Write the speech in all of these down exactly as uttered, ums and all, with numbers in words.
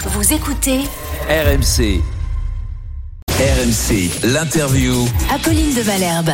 Vous écoutez R M C. R M C, l'interview. Apolline de Malherbe.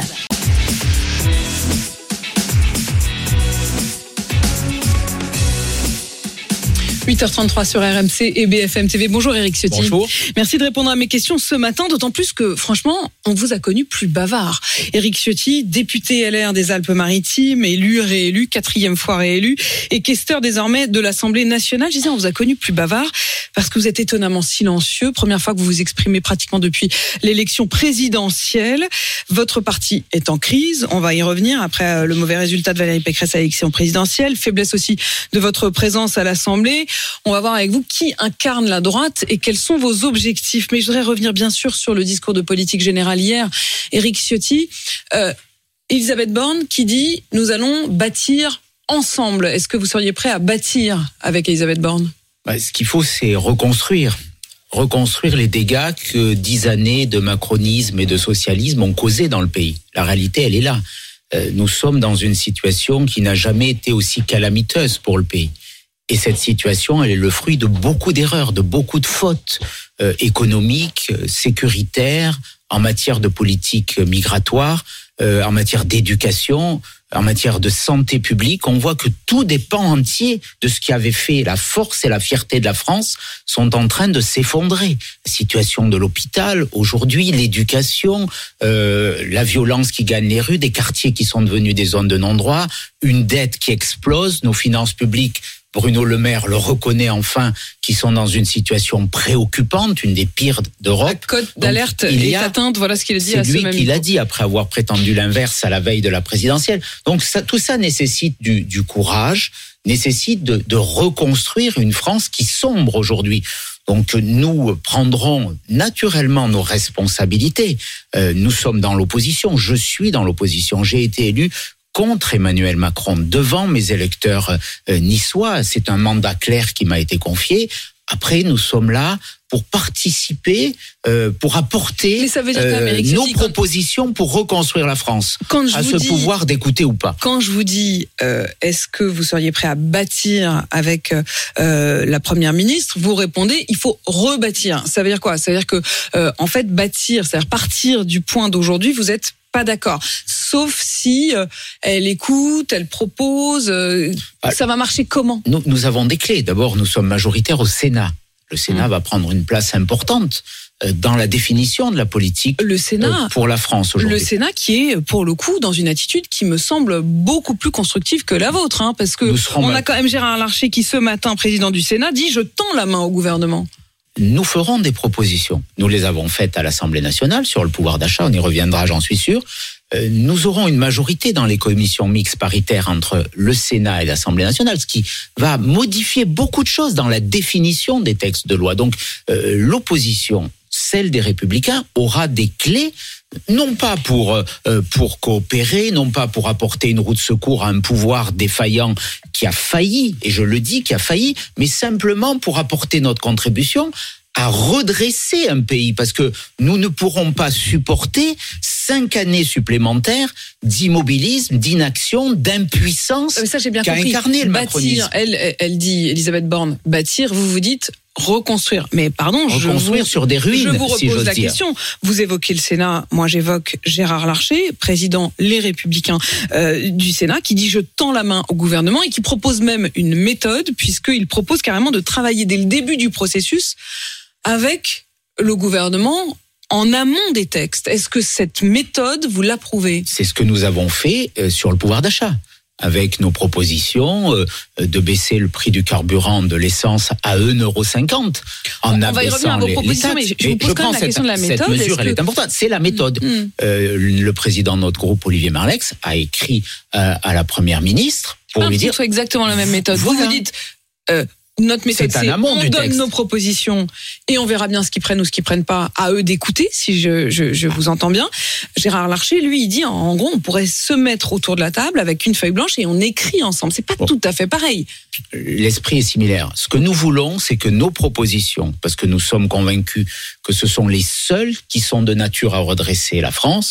huit heures trente-trois sur R M C et B F M T V. Bonjour Éric Ciotti. Bonjour. Merci de répondre à mes questions ce matin, d'autant plus que, franchement, on vous a connu plus bavard. Éric Ciotti, député L R des Alpes-Maritimes, élu, réélu, quatrième fois réélu, et questeur désormais de l'Assemblée nationale. Je disais, on vous a connu plus bavard parce que vous êtes étonnamment silencieux. Première fois que vous vous exprimez pratiquement depuis l'élection présidentielle. Votre parti est en crise. On va y revenir après le mauvais résultat de Valérie Pécresse à l'élection présidentielle. Faiblesse aussi de votre présence à l'Assemblée. On va voir avec vous qui incarne la droite et quels sont vos objectifs. Mais je voudrais revenir bien sûr sur le discours de politique générale hier. Éric Ciotti, euh, Elisabeth Borne qui dit « Nous allons bâtir ensemble ». Est-ce que vous seriez prêt à bâtir avec Elisabeth Borne ? Bah, ce qu'il faut, c'est reconstruire. Reconstruire les dégâts que dix années de macronisme et de socialisme ont causés dans le pays. La réalité, elle est là. Euh, nous sommes dans une situation qui n'a jamais été aussi calamiteuse pour le pays. Et cette situation, elle est le fruit de beaucoup d'erreurs, de beaucoup de fautes euh, économiques, sécuritaires, en matière de politique migratoire, euh, en matière d'éducation, en matière de santé publique. On voit que tout des pans entiers de ce qui avait fait la force et la fierté de la France sont en train de s'effondrer. La situation de l'hôpital, aujourd'hui, l'éducation, euh, la violence qui gagne les rues, des quartiers qui sont devenus des zones de non-droit, une dette qui explose, nos finances publiques. Bruno Le Maire le reconnaît enfin, qui sont dans une situation préoccupante, une des pires d'Europe. La cote d'alerte est atteinte, voilà ce qu'il a dit à ce même C'est lui qui l'a dit après avoir prétendu l'inverse à la veille de la présidentielle. Donc ça, tout ça nécessite du, du courage, nécessite de, de reconstruire une France qui sombre aujourd'hui. Donc nous prendrons naturellement nos responsabilités. Euh, nous sommes dans l'opposition, je suis dans l'opposition, j'ai été élu contre Emmanuel Macron, devant mes électeurs euh, niçois. C'est un mandat clair qui m'a été confié. Après, nous sommes là pour participer, euh, pour apporter euh, nos propositions pour reconstruire la France. Quand je à vous ce dis, pouvoir d'écouter ou pas. Quand je vous dis, euh, est-ce que vous seriez prêt à bâtir avec euh, la Première ministre, vous répondez, il faut rebâtir. Ça veut dire quoi ? Ça veut dire que, euh, en fait, bâtir, c'est-à-dire partir du point d'aujourd'hui, vous êtes pas d'accord, sauf si euh, elle écoute, elle propose. Euh, ah, ça va marcher comment ? nous, nous avons des clés. D'abord, nous sommes majoritaires au Sénat. Le Sénat mmh. va prendre une place importante euh, dans la définition de la politique le Sénat, euh, pour la France aujourd'hui. Le Sénat qui est, pour le coup, dans une attitude qui me semble beaucoup plus constructive que la vôtre, hein, parce que on mal... a quand même Gérard Larcher qui, ce matin, président du Sénat, dit « Je tends la main au gouvernement ». Nous ferons des propositions. Nous les avons faites à l'Assemblée nationale sur le pouvoir d'achat, on y reviendra, j'en suis sûr. Euh, nous aurons une majorité dans les commissions mixtes paritaires entre le Sénat et l'Assemblée nationale, ce qui va modifier beaucoup de choses dans la définition des textes de loi. Donc euh, l'opposition, celle des Républicains, aura des clés, non pas pour euh, pour coopérer, non pas pour apporter une roue de secours à un pouvoir défaillant qui a failli, et je le dis, qui a failli, mais simplement pour apporter notre contribution à redresser un pays, parce que nous ne pourrons pas supporter cinq années supplémentaires d'immobilisme, d'inaction, d'impuissance ça, j'ai bien qu'a compris. incarné le macronisme. Elle, elle dit, Elisabeth Borne, bâtir, vous vous dites reconstruire. Mais pardon, reconstruire je vous, sur des ruines, je vous repose si j'ose la dire. question. Vous évoquez le Sénat, moi j'évoque Gérard Larcher, président Les Républicains euh, du Sénat, qui dit je tends la main au gouvernement et qui propose même une méthode, puisqu'il propose carrément de travailler dès le début du processus avec le gouvernement en amont des textes. Est-ce que cette méthode, vous l'approuvez ? C'est ce que nous avons fait euh, sur le pouvoir d'achat, avec nos propositions euh, de baisser le prix du carburant de l'essence à un euro cinquante en On va y revenir à vos propositions, mais je, je vous pose quand même la cette, question de la méthode. Cette mesure, elle que... est importante. C'est la méthode. Mmh. Euh, le président de notre groupe, Olivier Marleix, a écrit euh, à la Première ministre pour Pas lui dire... que ce soit exactement la même méthode. Voilà. Vous vous dites... Euh, Notre méthode, c'est, c'est on donne texte. nos propositions et on verra bien ce qu'ils prennent ou ce qu'ils prennent pas, à eux d'écouter, si je, je, je vous entends bien. Gérard Larcher, lui, il dit, en gros, on pourrait se mettre autour de la table avec une feuille blanche et on écrit ensemble. C'est pas bon. Tout à fait pareil. L'esprit est similaire. Ce que nous voulons, c'est que nos propositions, parce que nous sommes convaincus que ce sont les seules qui sont de nature à redresser la France,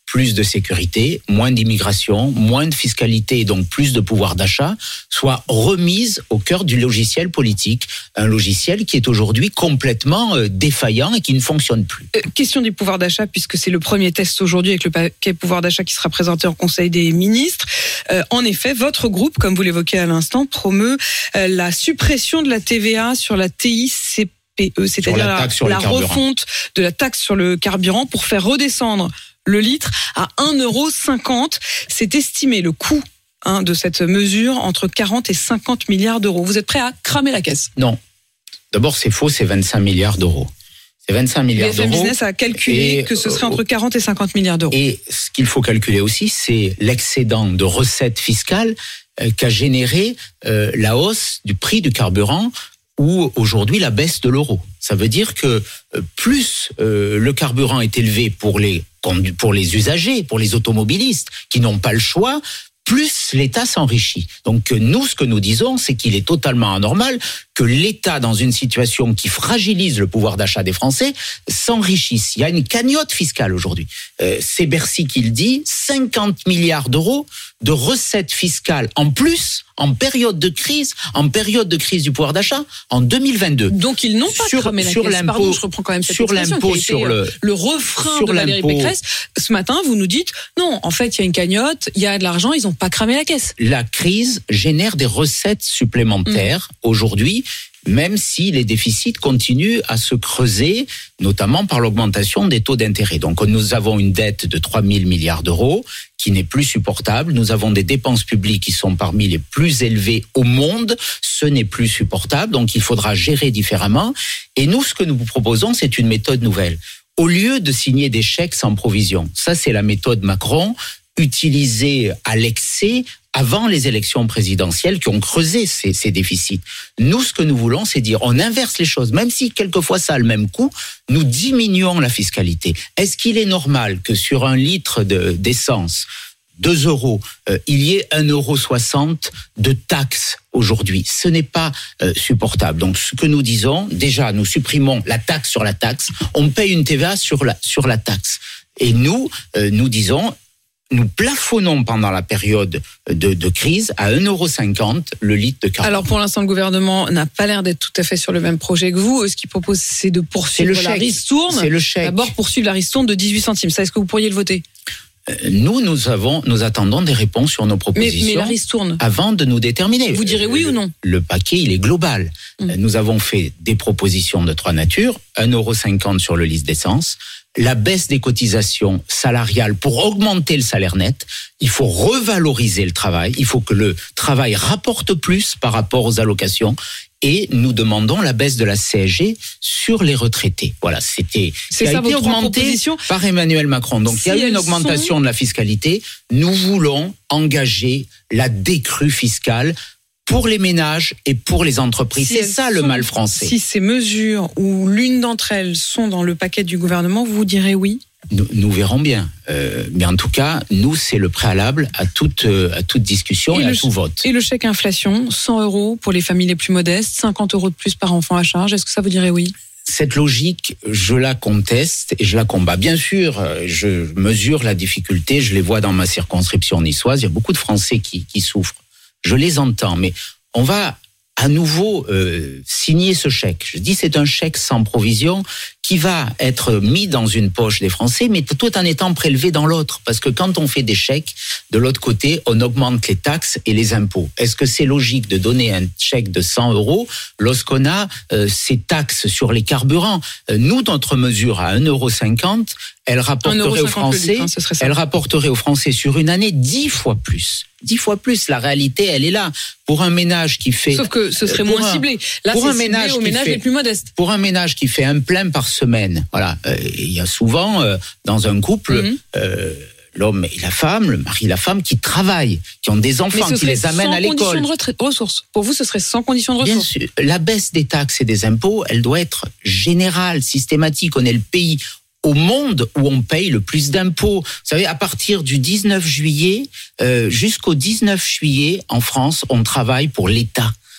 plus de sécurité, moins d'immigration, moins de fiscalité et donc plus de pouvoir d'achat, soit remise au cœur du logiciel politique. Un logiciel qui est aujourd'hui complètement défaillant et qui ne fonctionne plus. Euh, question du pouvoir d'achat, puisque c'est le premier test aujourd'hui avec le paquet pouvoir d'achat qui sera présenté en Conseil des ministres. Euh, en effet, votre groupe, comme vous l'évoquez à l'instant, promeut euh, la suppression de la T V A sur la T I C P E, c'est-à-dire la, la, la refonte de la taxe sur le carburant pour faire redescendre le litre à un euro cinquante. C'est estimé le coût hein, de cette mesure entre quarante et cinquante milliards d'euros. Vous êtes prêt à cramer la caisse? Non. D'abord, c'est faux, c'est vingt-cinq milliards d'euros. C'est vingt-cinq milliards d'euros. B F M Business a calculé que ce serait entre quarante et cinquante milliards d'euros. Et ce qu'il faut calculer aussi, c'est l'excédent de recettes fiscales euh, qu'a généré euh, la hausse du prix du carburant ou aujourd'hui la baisse de l'euro. Ça veut dire que euh, plus euh, le carburant est élevé pour les, pour les usagers, pour les automobilistes qui n'ont pas le choix, plus l'État s'enrichit. Donc nous, ce que nous disons, c'est qu'il est totalement anormal que l'État, dans une situation qui fragilise le pouvoir d'achat des Français, s'enrichisse. Il y a une cagnotte fiscale aujourd'hui. Euh, c'est Bercy qui le dit, cinquante milliards d'euros de recettes fiscales en plus, en période de crise, en période de crise du pouvoir d'achat, en deux mille vingt-deux. Donc ils n'ont pas sur, cramé la sur caisse. l'impôt, Pardon, je reprends quand même cette sur l'impôt, qui a été sur le, le refrain sur de Valérie l'impôt. Pécresse. Ce matin, vous nous dites, non, en fait, il y a une cagnotte, il y a de l'argent, ils n'ont pas cramé la caisse. La crise génère des recettes supplémentaires mmh. aujourd'hui, même si les déficits continuent à se creuser, notamment par l'augmentation des taux d'intérêt. Donc nous avons une dette de trois mille milliards d'euros qui n'est plus supportable. Nous avons des dépenses publiques qui sont parmi les plus élevées au monde. Ce n'est plus supportable, donc il faudra gérer différemment. Et nous, ce que nous vous proposons, c'est une méthode nouvelle. Au lieu de signer des chèques sans provision, ça c'est la méthode Macron, utilisée à l'excès avant les élections présidentielles qui ont creusé ces, ces déficits. Nous, ce que nous voulons, c'est dire, on inverse les choses, même si quelquefois ça a le même coût, nous diminuons la fiscalité. Est-ce qu'il est normal que sur un litre de, d'essence, deux euros, euh, il y ait un euro soixante de taxes aujourd'hui? Ce n'est pas euh, supportable. Donc, ce que nous disons, déjà, nous supprimons la taxe sur la taxe, on paye une T V A sur la, sur la taxe. Et nous, euh, nous disons, nous plafonnons pendant la période de, de crise à un euro cinquante le litre de carburant. Alors pour l'instant, le gouvernement n'a pas l'air d'être tout à fait sur le même projet que vous. Ce qu'il propose, c'est de poursuivre c'est la ristourne. C'est le chèque. D'abord, poursuivre la ristourne de dix-huit centimes. Ça, est-ce que vous pourriez le voter ? Nous, nous avons, nous attendons des réponses sur nos propositions. Mais, mais la ristourne, avant de nous déterminer. Vous direz oui le, ou non? Le paquet, il est global. Mmh. Nous avons fait des propositions de trois natures. un euro cinquante sur le litre d'essence. La baisse des cotisations salariales pour augmenter le salaire net. Il faut revaloriser le travail. Il faut que le travail rapporte plus par rapport aux allocations. Et nous demandons la baisse de la C S G sur les retraités. Voilà, c'était c'est ça ça a été votre augmenté par Emmanuel Macron. Donc si il y a eu une augmentation sont... de la fiscalité. Nous voulons engager la décrue fiscale pour les ménages et pour les entreprises. Si c'est ça le sont, mal français. Si ces mesures ou l'une d'entre elles sont dans le paquet du gouvernement, vous direz oui? Nous, nous verrons bien. Euh, mais en tout cas, nous, c'est le préalable à toute, à toute discussion et, et à tout vote. Et le chèque inflation, cent euros pour les familles les plus modestes, cinquante euros de plus par enfant à charge. Est-ce que ça vous dirait oui? Cette logique, je la conteste et je la combats. Bien sûr, je mesure la difficulté. Je les vois dans ma circonscription niçoise. Il y a beaucoup de Français qui, qui souffrent. Je les entends, mais on va à nouveau euh, signer ce chèque. Je dis c'est un chèque sans provision qui va être mis dans une poche des Français, mais tout en étant prélevé dans l'autre. Parce que quand on fait des chèques, de l'autre côté, on augmente les taxes et les impôts. Est-ce que c'est logique de donner un chèque de cent euros lorsqu'on a euh, ces taxes sur les carburants? euh, Nous, notre mesure à un euro cinquante, elle rapporterait aux Français, litre, hein, elle rapporterait aux Français sur une année dix fois plus. Dix fois plus. La réalité, elle est là. Pour un ménage qui fait... Sauf que ce serait moins un, ciblé. Là, pour c'est un ménage ciblé aux ménages fait, les plus modestes. Pour un ménage qui fait un plein par semaine, voilà, euh, il y a souvent, euh, dans un couple... Mm-hmm. euh, l'homme et la femme, le mari et la femme qui travaillent, qui ont des enfants, qui les amènent à l'école. Sans condition de ressources. Pour vous, ce serait sans condition de ressources. Bien sûr. La baisse des taxes et des impôts, elle doit être générale, systématique. On est le pays au monde où on paye le plus d'impôts. Vous savez, à partir du dix-neuf juillet euh, jusqu'au dix-neuf juillet, en France, on travaille pour l'État.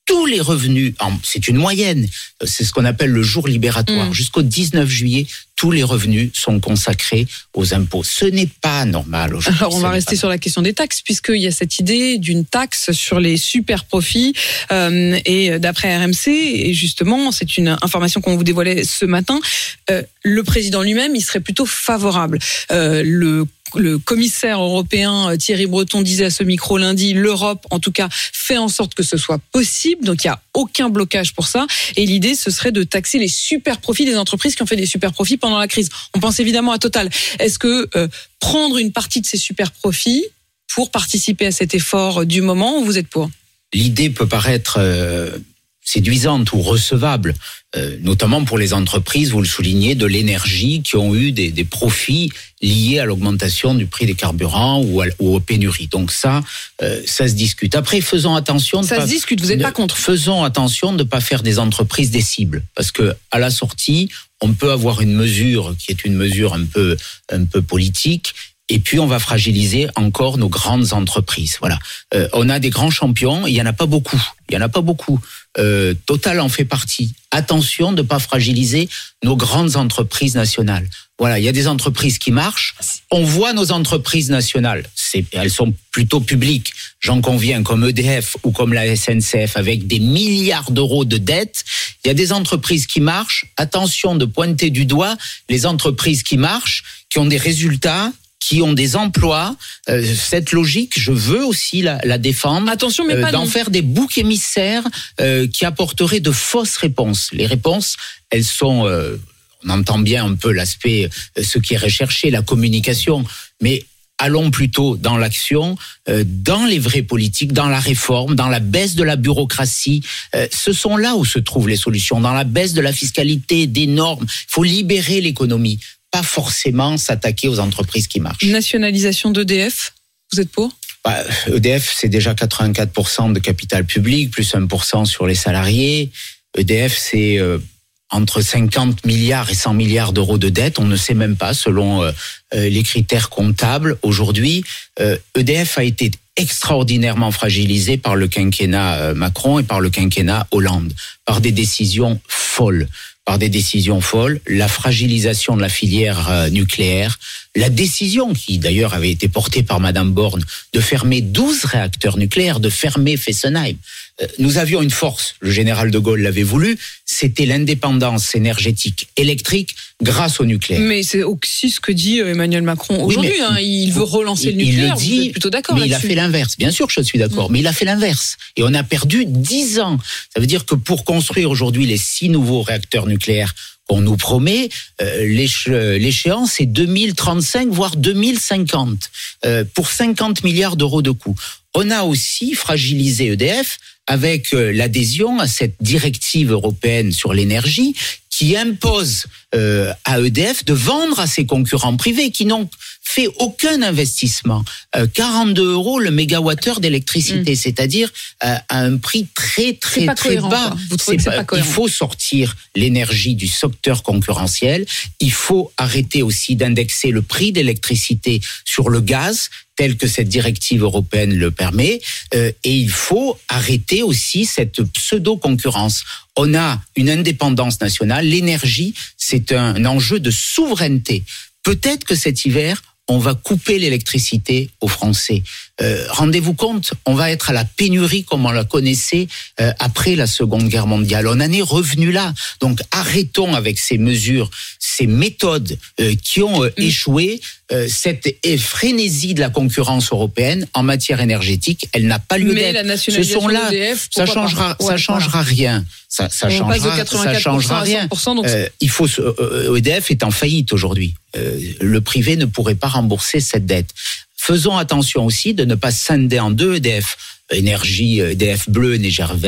tous les revenus, c'est une moyenne, c'est ce qu'on appelle le jour libératoire, mmh. jusqu'au dix-neuf juillet, tous les revenus sont consacrés aux impôts. Ce n'est pas normal aujourd'hui. Alors on va rester sur la question des taxes, puisqu'il y a cette idée d'une taxe sur les super profits, euh, et d'après R M C, et justement c'est une information qu'on vous dévoilait ce matin, euh, le président lui-même il serait plutôt favorable. Euh, le Le commissaire européen Thierry Breton disait à ce micro lundi, l'Europe, en tout cas, fait en sorte que ce soit possible. Donc, il n'y a aucun blocage pour ça. Et l'idée, ce serait de taxer les super profits des entreprises qui ont fait des super profits pendant la crise. On pense évidemment à Total. Est-ce que euh, prendre une partie de ces super profits pour participer à cet effort du moment, ou vous êtes pour ? L'idée peut paraître euh, séduisante ou recevable, euh, notamment pour les entreprises, vous le soulignez, de l'énergie qui ont eu des, des profits liés à l'augmentation du prix des carburants ou, à, ou aux pénuries. Donc ça, euh, ça se discute. Après, faisons attention. Ça de se pas, discute, vous n'êtes pas contre. Faisons attention de ne pas faire des entreprises des cibles. Parce que à la sortie, on peut avoir une mesure qui est une mesure un peu, un peu politique. Et puis, on va fragiliser encore nos grandes entreprises. Voilà. Euh, on a des grands champions, il n'y en a pas beaucoup. Il n'y en a pas beaucoup. Euh, Total en fait partie. Attention de ne pas fragiliser nos grandes entreprises nationales. Voilà, il y a des entreprises qui marchent. On voit nos entreprises nationales. C'est, elles sont plutôt publiques, j'en conviens, comme E D F ou comme la S N C F, avec des milliards d'euros de dettes. Il y a des entreprises qui marchent. Attention de pointer du doigt les entreprises qui marchent, qui ont des résultats, qui ont des emplois. Euh, cette logique, je veux aussi la, la défendre. Attention, mais pas euh, d'en non. faire des boucs émissaires euh, qui apporteraient de fausses réponses. Les réponses, elles sont... Euh, on entend bien un peu l'aspect, euh, ce qui est recherché, la communication, mais allons plutôt dans l'action, euh, dans les vraies politiques, dans la réforme, dans la baisse de la bureaucratie. Euh, ce sont là où se trouvent les solutions, dans la baisse de la fiscalité, des normes. Il faut libérer l'économie. Pas forcément s'attaquer aux entreprises qui marchent. Nationalisation d'E D F, vous êtes pour ? Bah, E D F, c'est déjà quatre-vingt-quatre pour cent de capital public, plus un pour cent sur les salariés. E D F, c'est euh, entre cinquante milliards et cent milliards d'euros de dettes. On ne sait même pas, selon euh, les critères comptables. Aujourd'hui, euh, E D F a été extraordinairement fragilisé par le quinquennat Macron et par le quinquennat Hollande, par des décisions folles. par des décisions folles, la fragilisation de la filière euh, nucléaire, la décision qui d'ailleurs avait été portée par Madame Borne de fermer douze réacteurs nucléaires, de fermer Fessenheim. Euh, nous avions une force, le général de Gaulle l'avait voulu, c'était l'indépendance énergétique électrique grâce au nucléaire. Mais c'est aussi ce que dit Emmanuel Macron aujourd'hui, oui, hein, il veut relancer il, le nucléaire, il le dit, vous êtes plutôt d'accord mais là-dessus. il a fait l'inverse, bien sûr que je suis d'accord, mmh. mais il a fait l'inverse. Et on a perdu dix ans. Ça veut dire que pour construire aujourd'hui les six nouveaux réacteurs nucléaires qu'on nous promet, euh, l'éche- l'échéance c'est deux mille trente-cinq, voire deux mille cinquante, euh, pour cinquante milliards d'euros de coûts. On a aussi fragilisé E D F avec euh, l'adhésion à cette directive européenne sur l'énergie qui impose euh, à E D F de vendre à ses concurrents privés qui n'ont fait aucun investissement. Euh, quarante-deux euros le mégawattheure d'électricité, mmh. c'est-à-dire euh, à un prix très très très cohérent, bas. Vous trouvez que c'est pas cohérent. Il faut sortir l'énergie du secteur concurrentiel. Il faut arrêter aussi d'indexer le prix d'électricité sur le gaz, tel que cette directive européenne le permet, euh, et il faut arrêter aussi cette pseudo-concurrence. On a une indépendance nationale, l'énergie, c'est un enjeu de souveraineté. Peut-être que cet hiver, on va couper l'électricité aux Français. Euh, rendez-vous compte, on va être à la pénurie comme on la connaissait euh, après la Seconde Guerre mondiale. On en est revenu là. Donc arrêtons avec ces mesures, ces méthodes euh, qui ont euh, mmh. échoué. Euh, cette frénésie de la concurrence européenne en matière énergétique, elle n'a pas lieu Mais d'être. La nationalisation Ce sont là, d'E D F, ça changera, ouais, ça changera voilà. rien. Ça, ça on changera, passe de quatre-vingt-quatre pour cent ça changera rien. à cent pour cent, donc euh, il faut. Euh, E D F est en faillite aujourd'hui. Euh, le privé ne pourrait pas rembourser cette dette. Faisons attention aussi de ne pas scinder en deux E D F. Énergie, E D F bleu,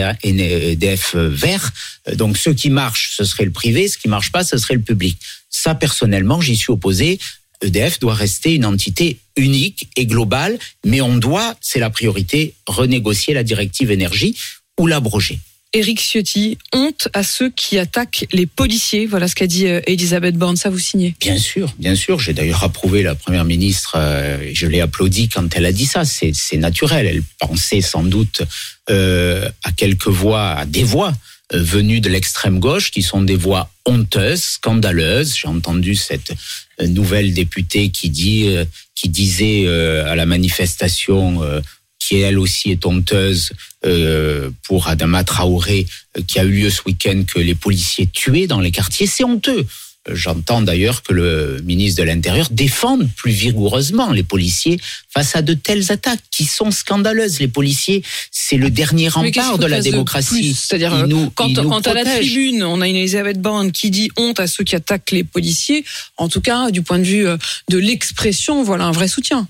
E D F vert. Donc, ce qui marche, ce serait le privé. Ce qui marche pas, ce serait le public. Ça, personnellement, j'y suis opposé. E D F doit rester une entité unique et globale, mais on doit, c'est la priorité, renégocier la directive énergie ou l'abroger. Éric Ciotti, honte à ceux qui attaquent les policiers. Voilà ce qu'a dit Elisabeth Borne. Ça, vous signez ? Bien sûr, bien sûr. J'ai d'ailleurs approuvé la première ministre. Euh, je l'ai applaudi quand elle a dit ça. C'est, c'est naturel. Elle pensait sans doute euh, à quelques voix, à des voix euh, venues de l'extrême gauche qui sont des voix honteuses, scandaleuses. J'ai entendu cette euh, nouvelle députée qui dit, euh, qui disait euh, à la manifestation. Euh, qui elle aussi est honteuse euh, pour Adama Traoré, euh, qui a eu lieu ce week-end, que les policiers tués dans les quartiers, c'est honteux. Euh, j'entends d'ailleurs que le ministre de l'Intérieur défende plus vigoureusement les policiers face à de telles attaques qui sont scandaleuses. Les policiers, c'est le dernier rempart de la démocratie. De C'est-à-dire, nous, quand, quand à la tribune, on a une Elisabeth Borne qui dit honte à ceux qui attaquent les policiers, en tout cas, du point de vue de l'expression, voilà un vrai soutien.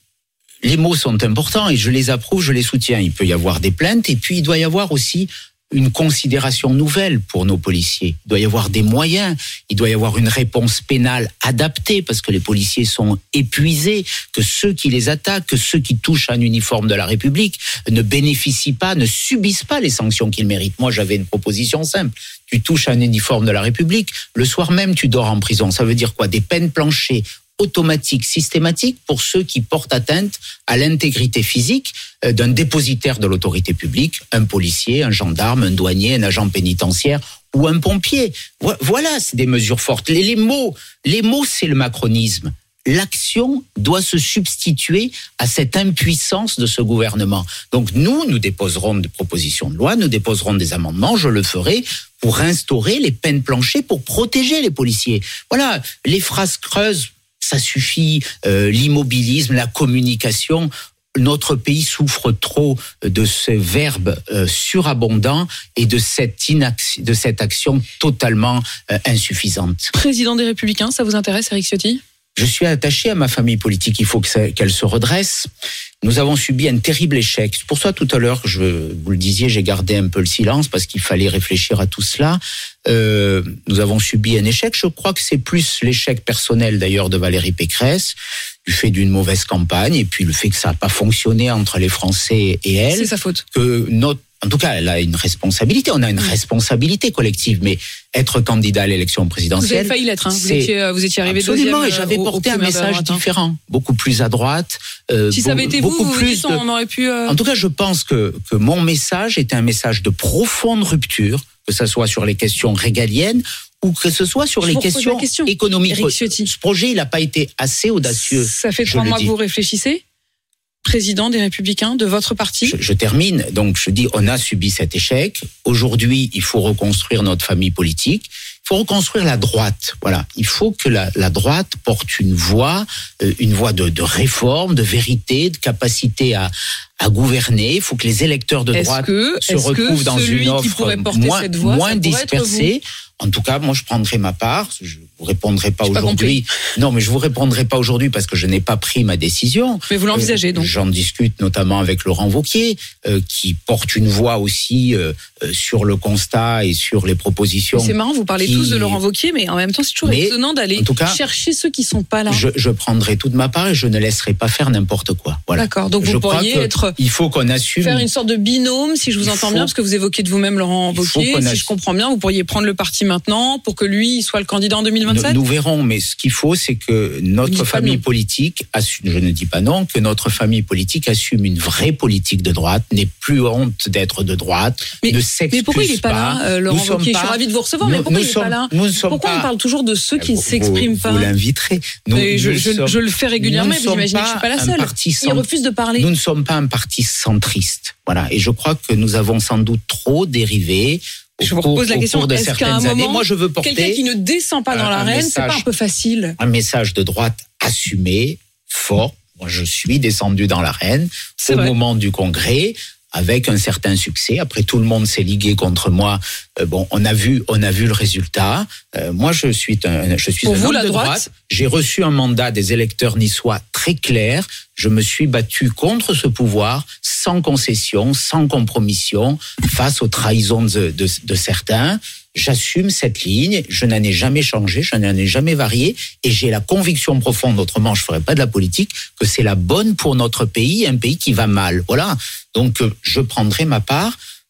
Les mots sont importants et je les approuve, je les soutiens. Il peut y avoir des plaintes et puis il doit y avoir aussi une considération nouvelle pour nos policiers. Il doit y avoir des moyens, il doit y avoir une réponse pénale adaptée parce que les policiers sont épuisés, que ceux qui les attaquent, que ceux qui touchent un uniforme de la République ne bénéficient pas, ne subissent pas les sanctions qu'ils méritent. Moi, j'avais une proposition simple. Tu touches un uniforme de la République, le soir même, tu dors en prison. Ça veut dire quoi ? Des peines planchées automatique, systématique pour ceux qui portent atteinte à l'intégrité physique d'un dépositaire de l'autorité publique, un policier, un gendarme, un douanier, un agent pénitentiaire ou un pompier. Voilà, c'est des mesures fortes. Les, les mots, les mots, c'est le macronisme. L'action doit se substituer à cette impuissance de ce gouvernement. Donc nous, nous déposerons des propositions de loi, nous déposerons des amendements, je le ferai pour instaurer les peines planchées pour protéger les policiers. Voilà, les phrases creuses, ça suffit, euh, l'immobilisme, la communication. Notre pays souffre trop de ce verbe euh, surabondant et de cette, inaction, de cette action totalement euh, insuffisante. Président des Républicains, ça vous intéresse, Éric Ciotti ? Je suis attaché à ma famille politique, il faut que ça, qu'elle se redresse. Nous avons subi un terrible échec. C'est pour ça, tout à l'heure, je vous le disiez, j'ai gardé un peu le silence parce qu'il fallait réfléchir à tout cela. Euh, nous avons subi un échec. Je crois que c'est plus l'échec personnel, d'ailleurs, de Valérie Pécresse, du fait d'une mauvaise campagne, et puis le fait que ça n'a pas fonctionné entre les Français et elle. C'est sa faute. Que notre En tout cas, elle a une responsabilité. On a une responsabilité collective, mais être candidat à l'élection présidentielle. Vous avez failli l'être. Hein. Vous étiez, vous étiez arrivé deuxième. Absolument, et j'avais porté un message différent, beaucoup plus à droite. Euh, si ça avait été vous, vous plus dites, de... on aurait pu. Euh... En tout cas, je pense que que mon message était un message de profonde rupture, que ce soit sur les questions régaliennes ou que ce soit sur je les questions question. économiques. Ce projet, il n'a pas été assez audacieux. Ça fait trois mois que vous réfléchissez. Président des Républicains, de votre parti ? je, je termine. Donc, je dis, on a subi cet échec. Aujourd'hui, il faut reconstruire notre famille politique. Il faut reconstruire la droite. Voilà. Il faut que la, la droite porte une voix, euh, une voix de, de réforme, de vérité, de capacité à, à gouverner. Il faut que les électeurs de droite que, se retrouvent dans une offre moins, voix, moins dispersée. En tout cas, moi, je prendrai ma part. Je vous répondrai pas aujourd'hui. Pas non, mais je vous répondrai pas aujourd'hui parce que je n'ai pas pris ma décision. Mais vous l'envisagez, donc. J'en discute notamment avec Laurent Wauquiez, euh, qui porte une voix aussi euh, sur le constat et sur les propositions. Mais c'est marrant, vous parlez qui... tous de Laurent Wauquiez, mais en même temps, c'est toujours mais, étonnant d'aller cas, chercher ceux qui sont pas là. Je, je prendrai toute ma part et je ne laisserai pas faire n'importe quoi. Voilà. D'accord. Donc je vous pourriez être. Il faut qu'on assume. Faire une sorte de binôme, si je vous entends faut... bien, parce que vous évoquez de vous-même Laurent Wauquiez. Si ass... je comprends bien, vous pourriez prendre le parti maintenant pour que lui soit le candidat en deux mille vingt-sept. Nous, nous verrons, mais ce qu'il faut, c'est que notre famille politique assume, je ne dis pas non, que notre famille politique assume une vraie politique de droite, n'ait plus honte d'être de droite, mais, ne s'excuse pas. Mais pourquoi il n'est pas là, euh, Laurent Wauquiez ? Je suis ravie de vous recevoir, nous, mais pourquoi il n'est pas là ? Pourquoi pas... on parle toujours de ceux qui ne s'expriment pas ? Vous l'inviterez. Nous, nous je, je, sommes... je le fais régulièrement, vous imaginez que je ne suis pas la seule. Cent... Il refuse de parler. Nous ne sommes pas un parti centriste. Voilà. Et je crois que nous avons sans doute trop dérivé. Je vous repose la question, est-ce qu'à un moment, moi, je veux porter quelqu'un qui ne descend pas dans l'arène, c'est pas un peu facile ? Un message de droite assumé, fort. Moi, je suis descendu dans l'arène au vrai. moment du congrès, avec un certain succès. Après, tout le monde s'est ligué contre moi. Euh, bon, on a vu, on a vu le résultat. Euh, moi, je suis un, je suis Pour un vous, homme la de droite, droite. J'ai reçu un mandat des électeurs niçois très clair. Je me suis battu contre ce pouvoir, sans concession, sans compromission, face aux trahisons de, de, de certains. J'assume cette ligne, je n'en ai jamais changé, je n'en ai jamais varié, et j'ai la conviction profonde, autrement je ne ferais pas de la politique, que c'est la bonne pour notre pays, un pays qui va mal. Voilà. Donc je prendrai ma part.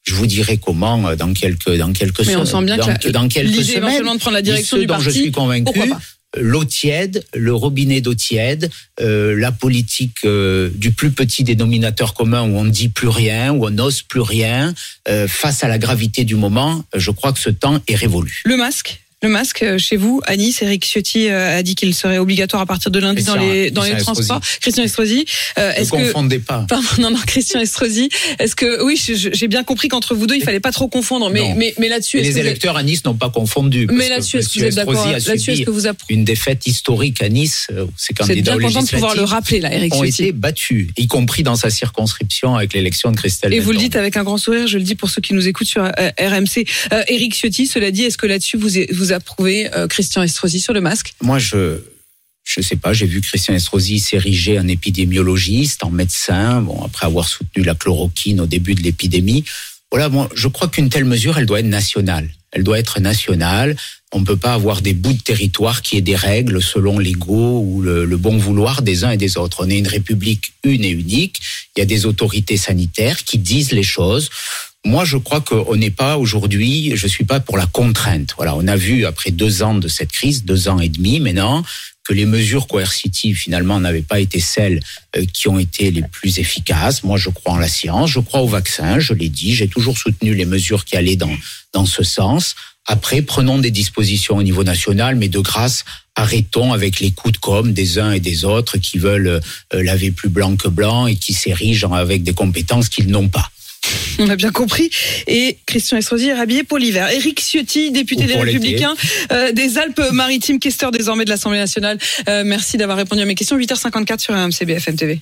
Je vous dirai comment dans quelques dans quelques Mais on sent bien dans, que la, dans quelques l'idée semaines. éventuellement de prendre la direction ce du dont parti, je suis convaincu, l'eau tiède, le robinet d'eau tiède, euh, la politique euh, du plus petit dénominateur commun où on ne dit plus rien, où on n'ose plus rien, euh, face à la gravité du moment, je crois que ce temps est révolu. Le masque Le masque, chez vous, à Nice, Éric Ciotti a dit qu'il serait obligatoire à partir de lundi Christian, dans les, dans les transports. Estrosi. Christian Estrosi. Euh, ne confondez pas. Pardon, non, non, Christian Estrosi. Est-ce que, oui, j'ai bien compris qu'entre vous deux, il fallait pas trop confondre. Mais, mais, mais là-dessus. Les électeurs êtes... à Nice n'ont pas confondu. Mais là-dessus, est-ce que vous êtes d'accord? Là-dessus, est-ce que vous approuvez une défaite historique à Nice? Ces candidats bien content de pouvoir le rappeler, là, Éric Ciotti. Ont été battus, y compris dans sa circonscription avec l'élection de Christelle. Et vous le dites avec un grand sourire, je le dis pour ceux qui nous écoutent sur R M C. Euh, Éric Ciotti, cela dit, est-ce que là-dessus, vous, vous approuvez euh, Christian Estrosi sur le masque? Moi, je je sais pas. J'ai vu Christian Estrosi s'ériger en épidémiologiste, en médecin. Bon, après avoir soutenu la chloroquine au début de l'épidémie. Voilà, moi, je crois qu'une telle mesure, elle doit être nationale. Elle doit être nationale. On ne peut pas avoir des bouts de territoire qui aient des règles selon l'ego ou le, le bon vouloir des uns et des autres. On est une république une et unique. Il y a des autorités sanitaires qui disent les choses. Moi, je crois qu'on n'est pas aujourd'hui, je suis pas pour la contrainte. Voilà, on a vu après deux ans de cette crise, deux ans et demi maintenant, que les mesures coercitives finalement n'avaient pas été celles qui ont été les plus efficaces. Moi, je crois en la science, je crois au vaccin, je l'ai dit, j'ai toujours soutenu les mesures qui allaient dans dans ce sens. Après, prenons des dispositions au niveau national, mais de grâce, arrêtons avec les coups de com' des uns et des autres qui veulent laver plus blanc que blanc et qui s'érigent avec des compétences qu'ils n'ont pas. On a bien compris. Et Christian Estrosi est rhabillé pour l'hiver. Éric Ciotti, député des Républicains euh, des Alpes-Maritimes, questeur désormais de l'Assemblée nationale. Euh, merci d'avoir répondu à mes questions. huit heures cinquante-quatre sur R M C B F M T V.